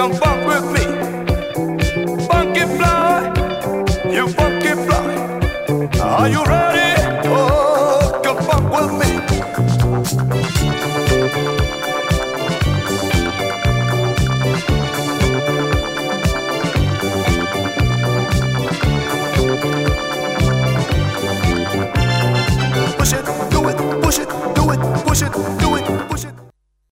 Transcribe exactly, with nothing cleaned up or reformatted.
can funk with me. Funky fly, you funky fly. Are you ready?